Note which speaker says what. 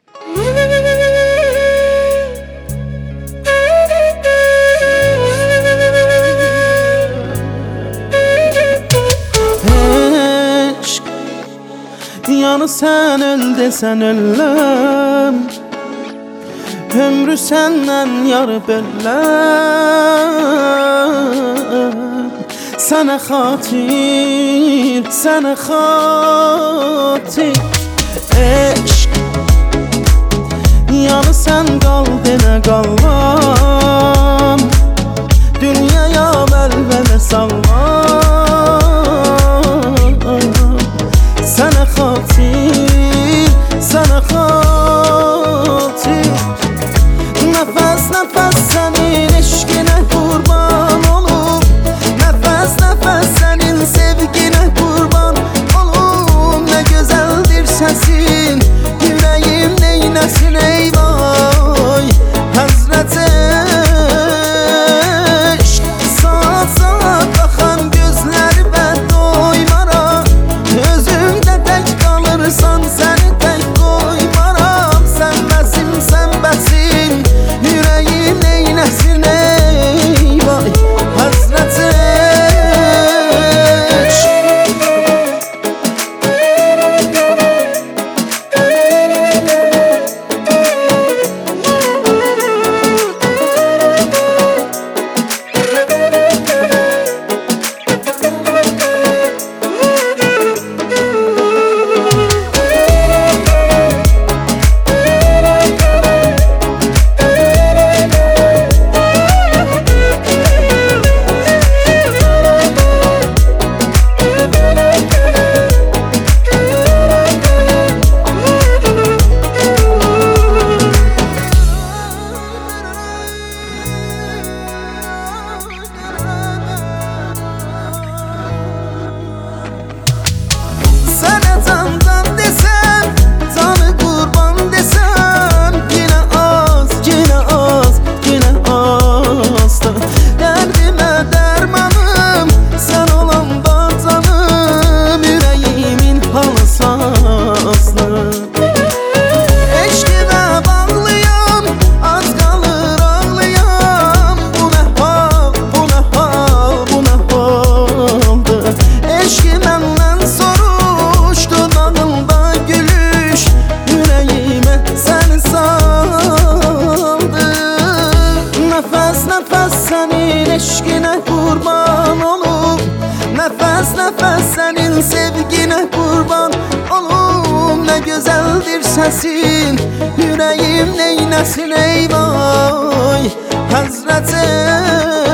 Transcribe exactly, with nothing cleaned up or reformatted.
Speaker 1: Eşq, yanı sen öl desen öləm, ömrü səndən yarı böləm. Sənə xatir, sənə xatir. Eşq, yanı sən qal denə qalmam, dünyaya vəlvələ sallam. Sənə xatir, sənə xatir. Nəfəs nəfəs sənin eşqinə qurban olum, nəfəs nəfəs sənin sevginə qurban olum. Nə gözəldir səsin, yüreğim neyləsin ey vay Həzrət eşq. Saat saat baxan gözləri və doymaram, özümdə tək qalırsan səni tək qoymaram. Sən bəsim, sən bəsim, yüreğim neyləsin ey vay Həzrət eşq. Sənə candan desəm, canı qurban desəm, yenə az, yenə az, yenə azdır. Dərdimə dərmanım, sən olanda canım, yüreğimin halı sazdır. Eşqinə bağlıyam, az qalır ağlayam. Bu nə hal, bu nə hal, bu nə haldır. Eşqi məndən soruşdu, dağılda gülüş, yüreğimə səni saldı. Nəfəs nəfəs sənin eşqinə qurban olum, nəfəs nəfəs sənin sevginə qurban olum. Nə gözəldir səsin, yüreğim neyləsin ey vay Həzrət eşq.